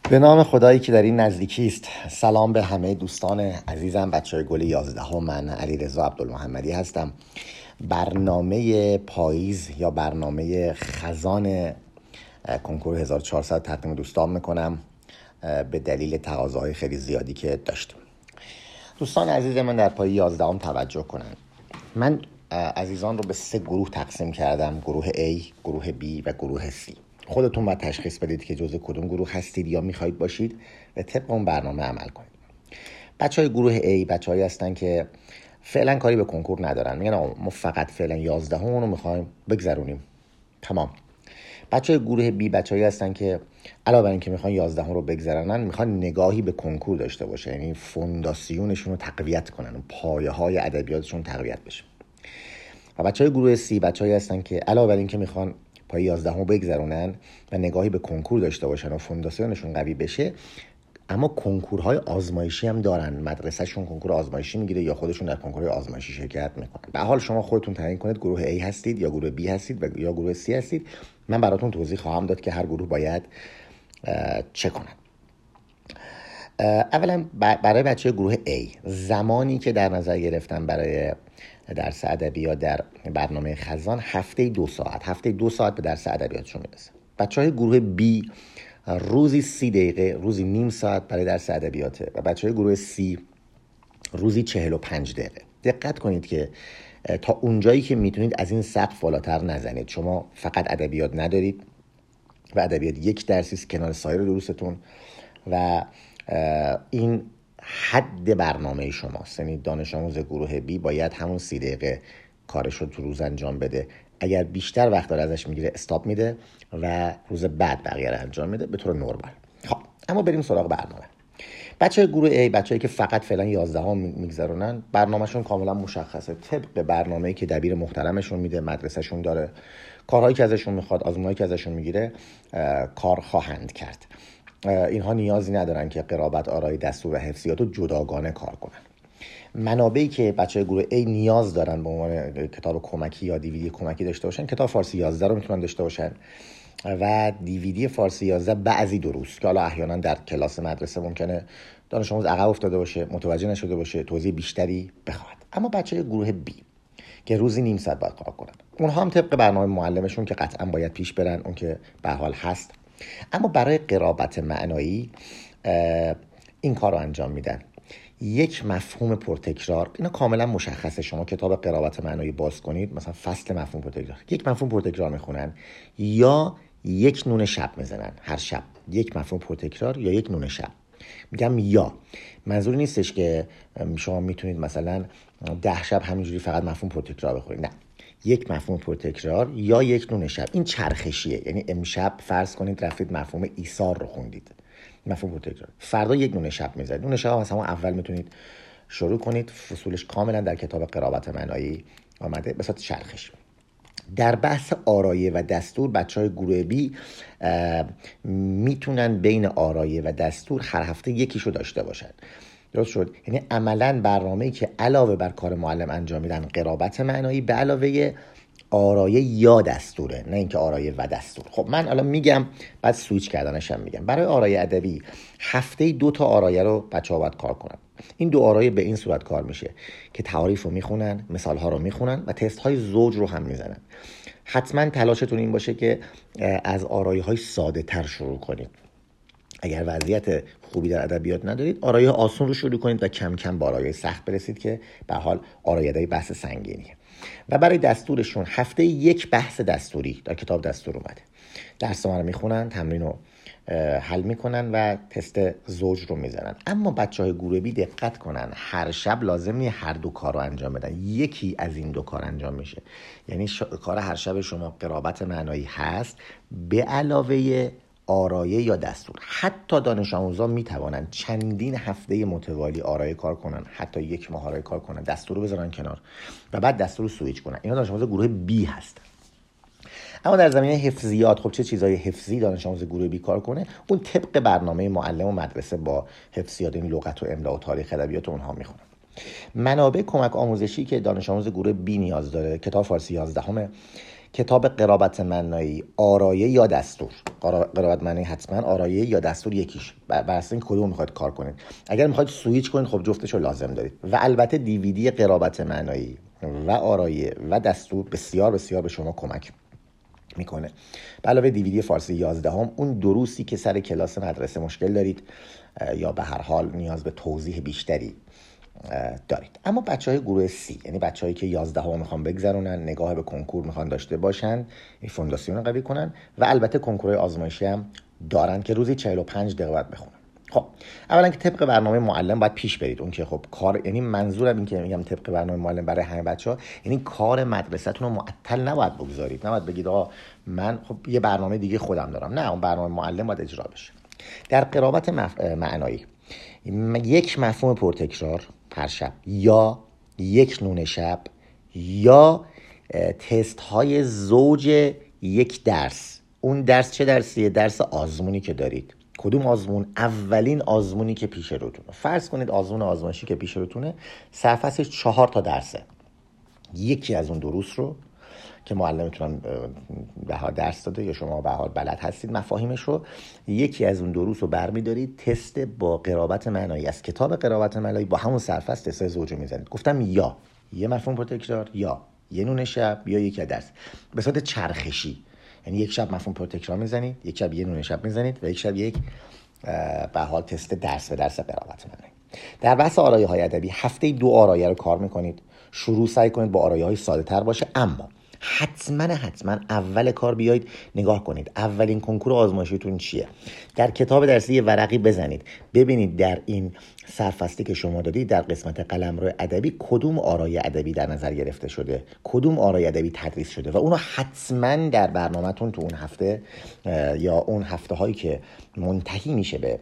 به نام خدایی که در این نزدیکی است. سلام به همه دوستان عزیزم، بچهای گل 11. من علیرضا عبدالمحمدی هستم. برنامه پاییز یا برنامه خزان کنکور 1400 تقدیم دوستان میکنم به دلیل تقاضاهای خیلی زیادی که داشتیم. دوستان عزیز من در پای 11 توجه کنن. من عزیزان رو به 3 گروه تقسیم کردم: گروه A، گروه B و گروه C. خودتون باید تشخیص بدید که جزء کدوم گروه هستید یا میخواید باشید و طبق اون برنامه عمل کنید. بچهای گروه A بچه‌هایی هستن که فعلا کاری به کنکور ندارن، میگن ما فقط فعلا 11 رو میخوایم بگذرونیم، تمام. بچهای گروه B بچه‌هایی هستن که علاوه بر اینکه میخوان 11 رو بگذرونن، میخوان نگاهی به کنکور داشته باشه، یعنی فونداسیونشون رو تقویت کنن، پایه‌های ادبیاتشون تقویت بشه. و بچهای گروه C بچه‌هایی هستن که علاوه بر اینکه میخوان پای 11 بگذرونن و نگاهی به کنکور داشته باشن و فونداسیونشون قوی بشه، اما کنکورهای آزمایشی هم دارن. مدرسهشون کنکور آزمایشی میگیره یا خودشون در کنکورهای آزمایشی شرکت میکنن. به حال شما خودتون تعیین کنید گروه A هستید یا گروه B هستید یا گروه C هستید. من براتون توضیح خواهم داد که هر گروه باید چه کنن. اولا برای بچه گروه A زمانی که در نظر گرفتم برای درس ادبیات در برنامه خزان هفته 2 ساعت به درس ادبیاتشون میرسه. بچهای گروه B روزی 30 دقیقه، روزی نیم ساعت برای درس ادبیاته و بچهای گروه C روزی 45 دقیقه. دقت کنید که تا اونجایی که میتونید از این سقف بالاتر نزنید. شما فقط ادبیات ندارید و ادبیات یک درسی است کنار سایر دروستون و این حد برنامه شماست. یعنی دانش آموز گروه B باید همون 30 دقیقه کارش رو تو روز انجام بده. اگر بیشتر وقت داره ازش میگیره استاپ میده و روز بعد بقیه رو انجام میده به طور نرمال. خب اما بریم سراغ برنامه. بچهای گروه A بچه‌ای که فقط فعلا 11 میگذرونن، برنامه‌شون کاملا مشخصه. طبق برنامه‌ای که دبیر محترمشون میده، مدرسه‌شون داره، کارهایی که ازشون میخواد، آزمونایی که ازشون میگیره کار خواهند کرد. اینها نیازی ندارن که قرابت، آرای دستور و حفظیات رو جداگانه کار کنن. منابعی که بچهای گروه A نیاز دارن به عنوان کتاب کمکی یا دیویدی کمکی داشته باشن، کتاب فارسی 11 رو میتونن داشته باشن و دیویدی فارسی 11 بعضی دروس که حالا احیانا در کلاس مدرسه ممکنه دانش آموز عقب افتاده باشه، متوجه نشده باشه، توضیح بیشتری بخواد. اما بچهای گروه B که روزی نیم ساعت باید کار کنن، اونها هم طبق برنامه معلمشون که قطعا باید پیش برن، اون که به حال هست، اما برای قرابت معنایی این کار رو انجام میدن. یک مفهوم پرتکرار، اینا کاملا مشخصه. شما کتاب قرابت معنایی باز کنید، مثلا فصل مفهوم پرتکرار، یک مفهوم پرتکرار میخونن یا یک نون شب میزنن. هر شب یک مفهوم پرتکرار یا یک نون شب. میگم یا، منظوری نیستش که شما میتونید مثلا 10 شب همینجوری فقط مفهوم پرتکرار بخورید، نه، یک مفهوم پرتکرار یا یک نون شب. این چرخشیه، یعنی امشب فرض کنید رفتید مفهوم ایثار رو خوندید، مفهوم پرتکرار، فردا یک نون شب میزنید. نون شب مثلا اول میتونید شروع کنید، فصولش کاملا در کتاب قرابت معنایی آمده به صورت چرخش. در بحث آرایه و دستور بچهای گروه B میتونن بین آرایه و دستور هر هفته یکیشو داشته باشن. درست شد؟ یعنی عملاً برنامه‌ای که علاوه بر کار معلم انجام میدن قرابت معنایی به علاوه آرایه یا دستوره، نه اینکه آرایه و دستور. خب من الان میگم بعد سویچ کردنش هم میگم. برای آرایه ادبی هفته 2 آرایه رو بچه‌ها باید کار کنن. این 2 آرایه به این صورت کار میشه که تعاریف رو میخونن، مثال ها رو میخونن و تست های زوج رو هم میزنن. حتما تلاشتون این باشه که از آرایه های ساده تر شروع کنید. اگر وضعیت خوبی در ادبیات ندارید، آرایه آسون رو شروع کنید و کم کم به آرایه سخت برسید که به حال آرایه ادبی بحث سنگینیه. و برای دستورشون هفته 1 بحث دستوری در کتاب دستور اومده. درس رو میخونن، تمرین رو حل میکنن و تست زوج رو میزنن. اما بچهای گروه B دقت کنن، هر شب لازم نیست هر 2 کار رو انجام بدن، یکی از این 2 کار انجام میشه. یعنی کار هر شب شما قرابت معنایی هست به علاوه آرایه یا دستور. حتی دانش آموزان میتوانند چندین هفته متوالی آرایه کار کنن، حتی 1 ماه آرایه کار کنن، دستور رو بذارن کنار و بعد دستور رو سویچ کنن. اینا دانش آموز گروه B هستن. اما در زمینه حفظیات، خب چه چیزای حفظی دانش آموز گروه B کار کنه؟ اون طبق برنامه معلم و مدرسه با حفظیات، این لغت و املا و تاریخ ادبیات اونها میخونن. منابع کمک آموزشی که دانش آموز گروه B نیاز داره، کتاب فارسی 11 کتاب قرابت معنایی، آرایه یا دستور. قرابت معنایی حتما، آرایه یا دستور یکیش، بر اساس این کدوم میخواید کار کنید. اگر میخواید سویچ کنید خب جفتش رو لازم دارید. و البته دیویدی قرابت معنایی و آرایه و دستور بسیار بسیار به شما کمک میکنه. به علاوه دیویدی فارسی 11 اون دروسی که سر کلاس مدرسه مشکل دارید یا به هر حال نیاز به توضیح بیشتری دارید. اما بچهای گروه C، یعنی بچه‌هایی که 11 ها میخوان بگذرونن، نگاه به کنکور میخوان داشته باشن، این فونداسیون رو قوی کنن و البته کنکورهای آزمایشی هم دارن که روزی 45 دقیقه باید بخونن. خب اولا که طبق برنامه معلم باید پیش برید. اون که خب کار، یعنی منظورم این که میگم طبق برنامه معلم برای همه بچه‌ها، یعنی کار مدرسه‌تون رو معطل نباید بگذارید. نباید بگید آقا من خب یه برنامه دیگه خودم دارم. نه، اون برنامه معلم باید اجرا بشه. در قرابت معنایی یک مفهوم پرتکرار هر شب، یا یک نون شب، یا تست های زوج یک درس. اون درس چه درسیه؟ درس آزمونی که دارید. کدوم آزمون؟ اولین آزمونی که پیش روتونه. فرض کنید آزمون آزمایشی که پیش روتونه صفحه‌اش 4 تا درسه. یکی از اون دروس رو که معلمتون به حال درس داده یا شما به حال بلد هستید مفاهیمش رو، یکی از اون دروس رو برمی‌دارید، تست با قرابت معنایی از کتاب قرابت معنایی با همون سرفصل تست زوجه میزنید. گفتم یا یه مفهوم پرتکرار، یا یه نون شب، یا یک درس، به صورت چرخشی. یعنی یک شب مفهوم پرتکرار میزنید، یک شب یه نون شب میزنید و یک شب یک به حال تست درس به درس قرابت معنایی. در بحث آرایه‌های ادبی هفته 2 آرایه رو کار میکنید. شروع سعی کنید با آرایه‌های ساده‌تر باشه، اما حتما اول کار بیایید نگاه کنید اولین کنکور آزمایشیتون چیه. در کتاب درسی یه ورقی بزنید، ببینید در این سرفصلی که شما دادید در قسمت قلمرو ادبی کدوم آرایه ادبی در نظر گرفته شده، کدوم آرایه ادبی تدریس شده و اونو حتما در برنامه‌تون تو اون هفته یا اون هفته هایی که منتهی میشه به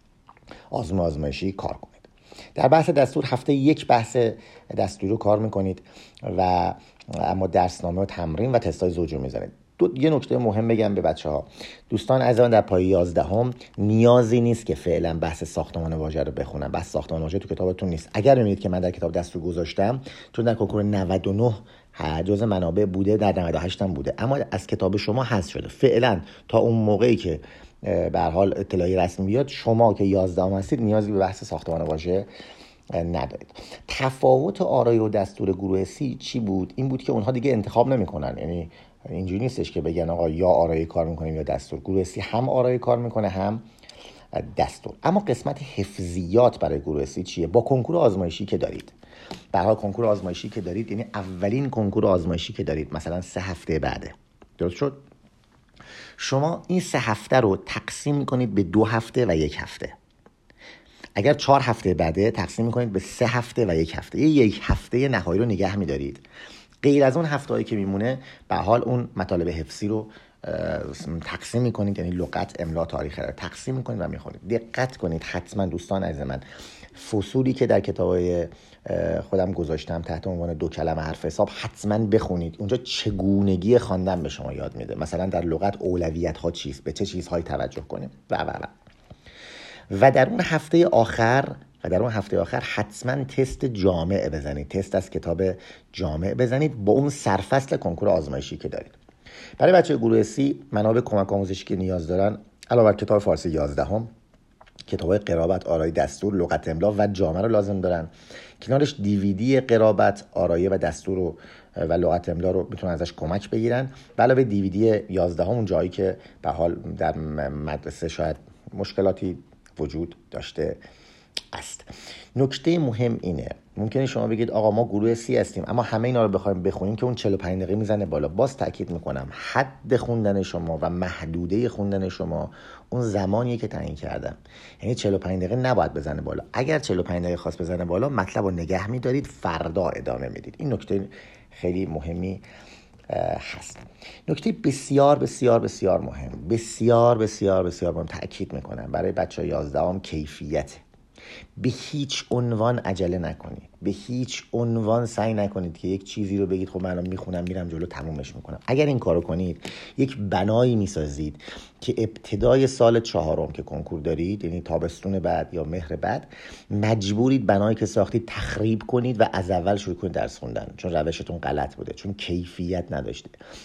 آزمایشی کار کنید. در بحث دستور هفته 1 بحث دستوری رو کار میکنید و اما درسنامه و تمرین و تستای زوجی میزنید. یه نکته مهم بگم به بچه‌ها. دوستان عزیزان در پایه 11 نیازی نیست که فعلا بحث ساختمان واژه رو بخونن. بحث ساختمان واژه تو کتابتون نیست. اگر می‌بینید که من در کتاب دستور گذاشتم، چون در کنکور 99 جزء منابع بوده، در 98 هم بوده، اما از کتاب شما حذف شده. فعلا تا اون موقعی که به هر حال اطلاعی رسمی بیاد، شما که 11 هستید نیازی به بحث ساختمان واژه ندارید. تفاوت آرایه و دستور گروه C چی بود؟ این بود که اونها دیگه انتخاب نمی‌کنن. یعنی اینجوری نیستش که بگن آقا یا آرایه کار می‌کنیم یا دستور. گروه C هم آرایه کار می‌کنه هم دستور. اما قسمت حفظیات برای گروه C چیه؟ با کنکور آزمایشی که دارید، به هر حال کنکور آزمایشی که دارید، یعنی اولین کنکور آزمایشی که دارید، مثلا 3 هفته بعده، درست شد؟ شما این 3 هفته رو تقسیم می‌کنید به 2 هفته و 1 هفته. اگر 4 هفته بعده تقسیم میکنید به 3 هفته و 1 هفته. یک هفته نهایی رو نگه میدارید. غیر از اون هفته‌هایی که میمونه به حال اون مطالب حفظی رو تقسیم میکنید، یعنی لغت، املا، تاریخ رو تقسیم میکنید و میخونید. دقت کنید حتما دوستان عزیز من، فصولی که در کتابای خودم گذاشتم تحت عنوان 2 کلمه حرف حساب حتما بخونید. اونجا چگونگی خواندن به شما یاد میده. مثلا در لغت اولویت ها چیست، به چه چیزهایی توجه کنیم و در اون هفته آخر حتما تست جامع بزنید. تست از کتاب جامع بزنید با اون سرفصل کنکور آزمایشی که دارید. برای بچه گروه C منابع کمک آموزشی که نیاز دارن علاوه بر کتاب فارسی 11 کتاب‌های قرابت، آرایه، دستور، لغت املا و جامع رو لازم دارن. کنارش دیویدی قرابت، آرایه و دستور و لغت املا رو میتونن ازش کمک بگیرن. علاوه دیویدی 11 اون جایی که به حال در مدرسه شاید مشکلاتی وجود داشته است. نکته مهم اینه، ممکنه شما بگید آقا ما گروه C هستیم اما همه اینا رو بخوایم بخونیم که اون 45 دقیقه میزنه بالا. باز تاکید میکنم حد خوندن شما و محدوده خوندن شما اون زمانیه که تعیین کردم. یعنی 45 دقیقه نباید بزنه بالا. اگر 45 دقیقه خواست بزنه بالا، مطلب رو نگه میدارید، فردا ادامه میدید. این نکته خیلی مهمی هست. نکته بسیار بسیار بسیار مهم، بسیار بسیار بسیار مهم، تأکید میکنم برای بچه 11 کیفیت. به هیچ عنوان عجله نکنید. به هیچ عنوان سعی نکنید که یک چیزی رو بگید خب من الان میخونم میرم جلو تمومش میکنم. اگر این کارو کنید یک بنایی میسازید که ابتدای سال 4 که کنکور دارید، یعنی تابستون بعد یا مهر بعد، مجبورید بنایی که ساختید تخریب کنید و از اول شروع کنید درس خوندن، چون روشتون غلط بوده، چون کیفیت نداشته.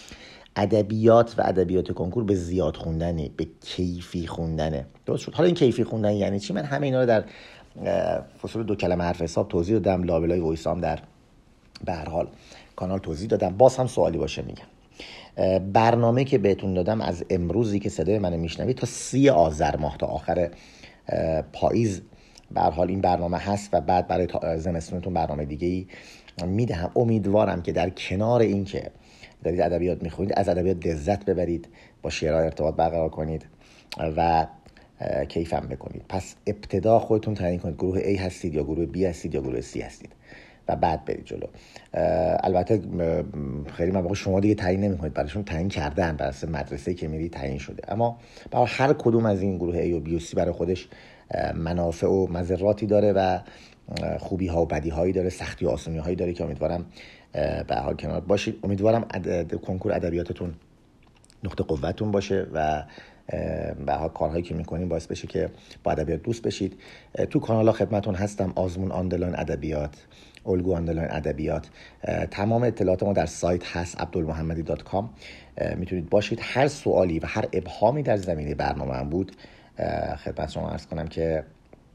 ادبیات و ادبیات کنکور به زیاد خوندنی، به کیفی خوندنه. درست شد. حالا این کیفی خوندن یعنی چی؟ من همه اینا رو در فصول 2 کلمه حرف حساب توضیح دادم، لابلای وایسام در به هر حال کانال توضیح دادم. باز هم سوالی باشه میگم. برنامه که بهتون دادم از امروزی که صدای منو میشنوید تا 30 آذر ماه، تا آخر پاییز به هر حال این برنامه هست و بعد برای زمستونتون برنامه دیگه‌ای میدهم. امیدوارم که در کنار این که دارید ادبیات میخونید از ادبیات لذت ببرید، با شعرها ارتباط برقرار کنید و کیفم بکنید. پس ابتدا خودتون تعیین کنید گروه A هستید یا گروه B هستید یا گروه C هستید و بعد برید جلو. البته خیلی مواقع شما دیگه تعیین نمی‌کنید، برایشون تعیین کردن، بر اساس مدرسه‌ای که میرید تعیین شده. اما برای هر کدوم از این گروه A و B و C برای خودش منافع و مضراتی داره و خوبی ها و بدی هایی داره، سختی و آسونی هایی داره که امیدوارم به حال کنار باشید. امیدوارم کنکور ادبیاتتون نقطه قوتتون باشه و به حال کارهایی که میکنین باعث بشه که با ادبیات دوست بشید. تو کانال ها خدمتتون هستم، آزمون آندرلاین ادبیات، الگو آندرلاین ادبیات. تمام اطلاعات ما در سایت هست abdulmohammadi.com. میتونید باشید. هر سوالی و هر ابهامی در زمینه برنامه هم بود خدمت شما عرض کنم که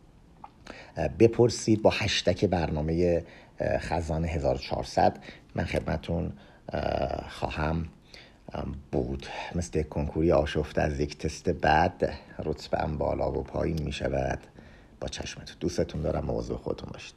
بپرسید با هشتگ برنامه خزانه 1400. من خدمتون خواهم بود. مثل کنکوری آشفته از یک تست بعد رتبه‌ام بالا و پایین می شود. با چشمتون دوستتون دارم، مواظب خودتون باشید.